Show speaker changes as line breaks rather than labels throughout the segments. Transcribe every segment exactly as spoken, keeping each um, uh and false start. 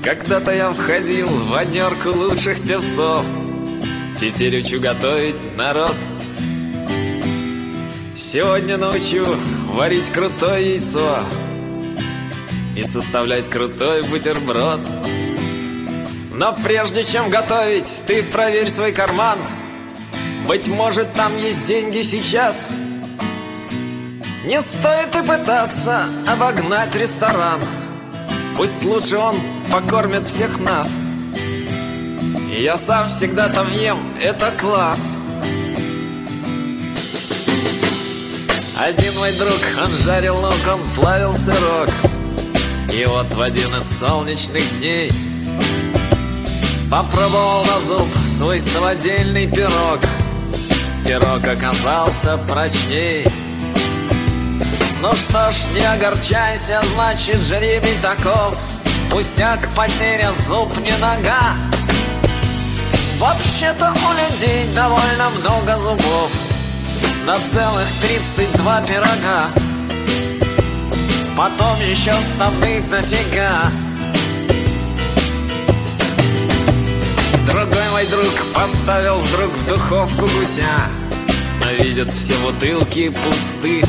Когда-то я входил в однерку лучших певцов, теперь учу готовить народ. Сегодня научу варить крутое яйцо и составлять крутой бутерброд. Но прежде чем готовить, ты проверь свой карман. Быть может, там есть деньги сейчас. Не стоит и пытаться обогнать ресторан. Пусть лучше он покормит всех нас. И я сам всегда там ем, это класс. Один мой друг, он жарил лук, он плавил сырок. И вот в один из солнечных дней попробовал на зуб свой самодельный пирог. Пирог оказался прочней. Ну что ж, не огорчайся, значит жребий таков. Пустяк, потеря, зуб не нога. Вообще-то у людей довольно много зубов, на целых тридцать два пирога. Потом еще вставных дофига. Другой мой друг поставил вдруг в духовку гуся, но видят, все бутылки пусты.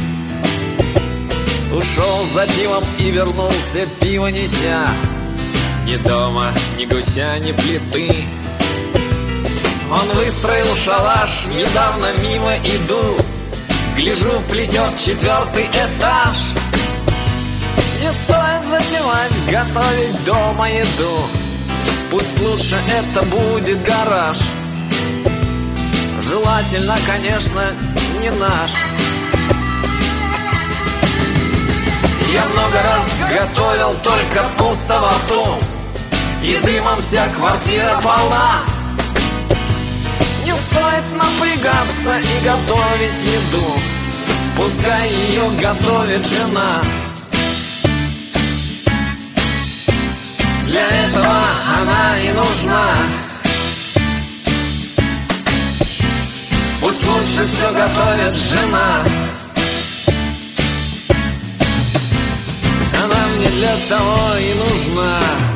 Ушел за пивом и вернулся, пиво неся. Ни дома, ни гуся, ни плиты. Он выстроил шалаш, недавно мимо иду. Гляжу, плетет четвертый этаж. Не стоит затевать, готовить дома еду. Пусть лучше это будет гараж. Желательно, конечно, не наш. Я много раз готовил, только пусто во рту, и дымом вся квартира полна. Не стоит напрягаться и готовить еду. Пускай ее готовит жена. Для этого она и нужна. Пусть лучше все готовит жена. Она мне для того и нужна.